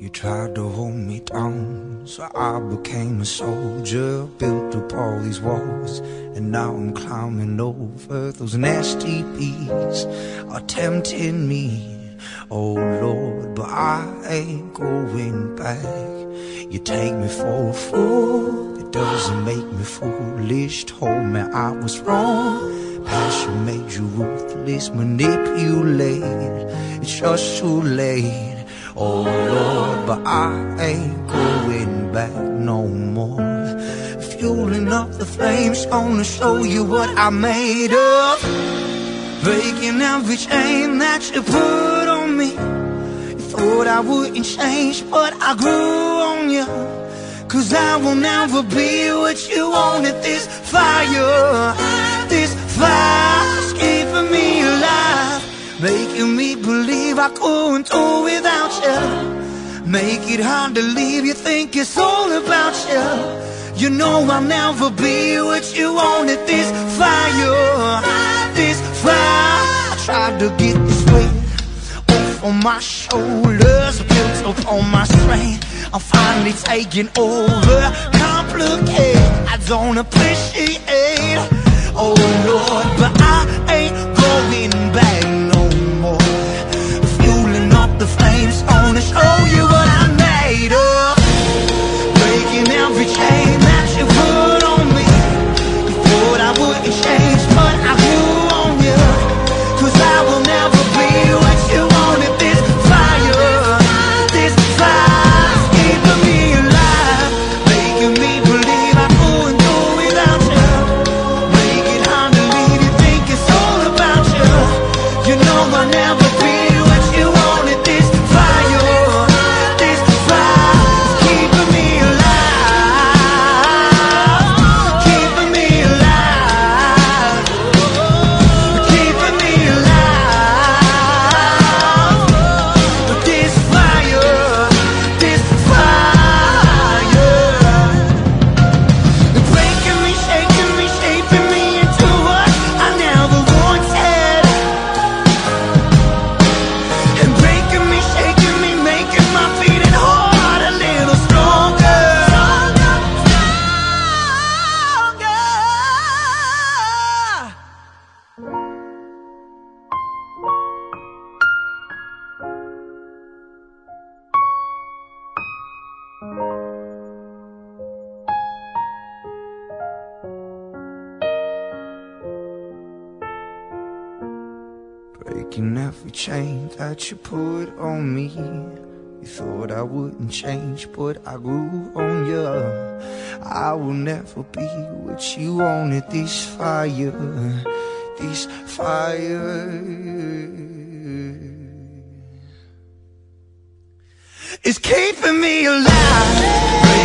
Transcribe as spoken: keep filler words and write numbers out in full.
tried to hold me down, so I became a soldier. Built up all these walls, and now I'm climbing over those nasty bees are tempting me. Oh Lord, but I ain't going back. You take me for a fool, it doesn't make me foolish. Told me I was wrong, passion made you ruthless, manipulated. It's just too late. Oh Lord, but I ain't going back no more. Fueling up the flames, gonna show you what I made of. Breaking every chain that you put on me. You thought I wouldn't change, but I grew on you. Cause I will never be what you wanted. This fire, this fire's keeping me alive, making me believe I couldn't do without you. Make it hard to leave, you think it's all about you. You know I'll never be what you wanted. This fire, this fire. I tried to get this weight off on my shoulders, built up on my strength. I'm finally taking over. Complicate, I don't appreciate. Oh Lord, but I ain't going back no more. Fueling up the flames, gonna show you what I made of. Breaking every chain that you put on me. You thought I wouldn't change, but I grew on you. Cause I will never be what you wanted. This fire, this fire's keeping me alive, making me believe I couldn't do without you. Make it hard to leave, you think it's all about you. You know I'll never be what you wanted. This fire, this fire's keeping me alive, keeping me alive, keeping me alive. This fire, this fire, breaking me, shaking me, shaping me into what I never wanted. And breaking me, shaking me, making my beating heart a little stronger. Breaking every chain that you put on me. You thought I wouldn't change, but I grew on you. I will never be what you wanted. This fire, this fire is keeping me alive.